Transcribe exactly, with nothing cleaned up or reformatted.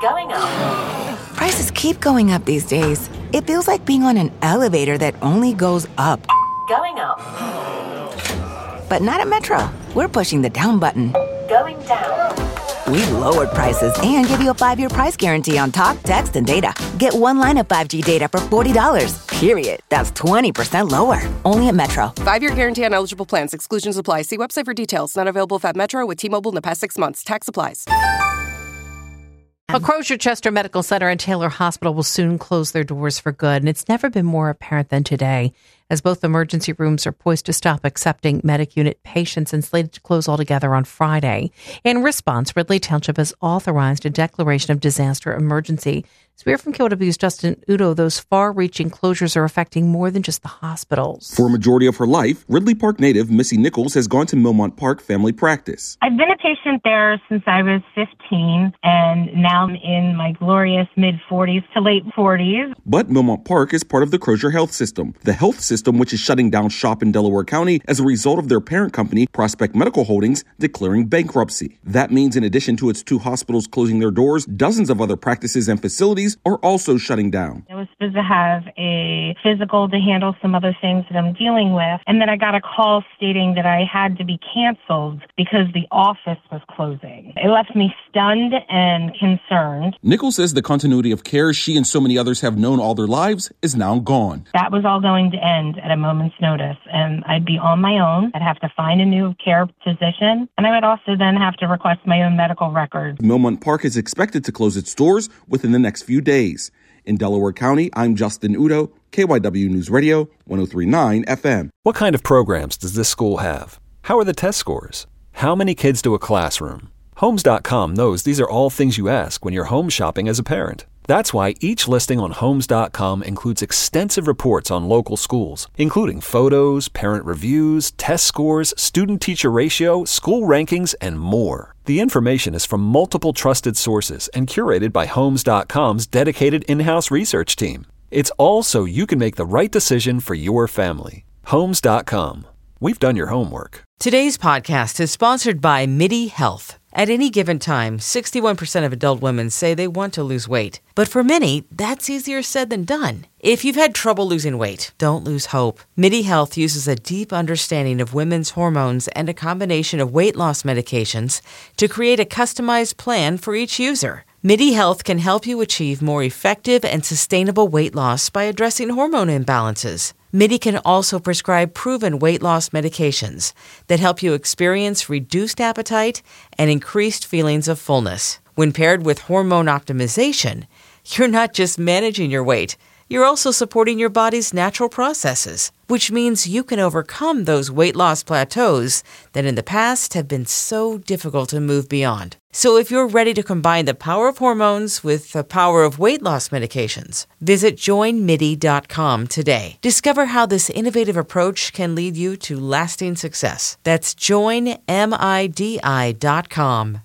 Going up. Prices keep going up these days. It feels like being on an elevator that only goes up. Going up. But not at Metro. We're pushing the down button. Going down. We've lowered prices and give you a five-year price guarantee on talk, text, and data. Get one line of five G data for forty dollars. Period. That's twenty percent lower. Only at Metro. Five-year guarantee on eligible plans. Exclusions apply. See website for details. Not available at Metro with T-Mobile in the past six months. Tax applies. Well, Crozer Chester Medical Center and Taylor Hospital will soon close their doors for good, and it's never been more apparent than today, as both emergency rooms are poised to stop accepting medic unit patients and slated to close altogether on Friday. In response, Ridley Township has authorized a declaration of disaster emergency. So we hear from K Y W's Justin Udo, those far-reaching closures are affecting more than just the hospitals. For a majority of her life, Ridley Park native Missy Nichols has gone to Millmont Park Family Practice. I've been a patient there since I was fifteen, and now I'm in my glorious mid-forties to late forties. But Millmont Park is part of the Crozer Health System, the health system which is shutting down shop in Delaware County as a result of their parent company, Prospect Medical Holdings, declaring bankruptcy. That means in addition to its two hospitals closing their doors, dozens of other practices and facilities are also shutting down. I was supposed to have a physical to handle some other things that I'm dealing with, and then I got a call stating that I had to be canceled because the office was closing. It left me stunned and concerned. Nichols says the continuity of care she and so many others have known all their lives is now gone. That was all going to end at a moment's notice, and I'd be on my own. I'd have to find a new care physician, and I would also then have to request my own medical records. Millmont Park is expected to close its doors within the next few days. In Delaware County, I'm Justin Udo, K Y W News Radio, one oh three point nine F M. What kind of programs does this school have? How are the test scores? How many kids do a classroom? Homes dot com knows these are all things you ask when you're home shopping as a parent. That's why each listing on Homes dot com includes extensive reports on local schools, including photos, parent reviews, test scores, student-teacher ratio, school rankings, and more. The information is from multiple trusted sources and curated by Homes dot com's dedicated in-house research team. It's all so you can make the right decision for your family. Homes dot com. We've done your homework. Today's podcast is sponsored by MIDI Health. At any given time, sixty-one percent of adult women say they want to lose weight. But for many, that's easier said than done. If you've had trouble losing weight, don't lose hope. MIDI Health uses a deep understanding of women's hormones and a combination of weight loss medications to create a customized plan for each user. MIDI Health can help you achieve more effective and sustainable weight loss by addressing hormone imbalances. MIDI can also prescribe proven weight loss medications that help you experience reduced appetite and increased feelings of fullness. When paired with hormone optimization, you're not just managing your weight, you're also supporting your body's natural processes, which means you can overcome those weight loss plateaus that in the past have been so difficult to move beyond. So if you're ready to combine the power of hormones with the power of weight loss medications, visit join midi dot com today. Discover how this innovative approach can lead you to lasting success. That's join midi dot com.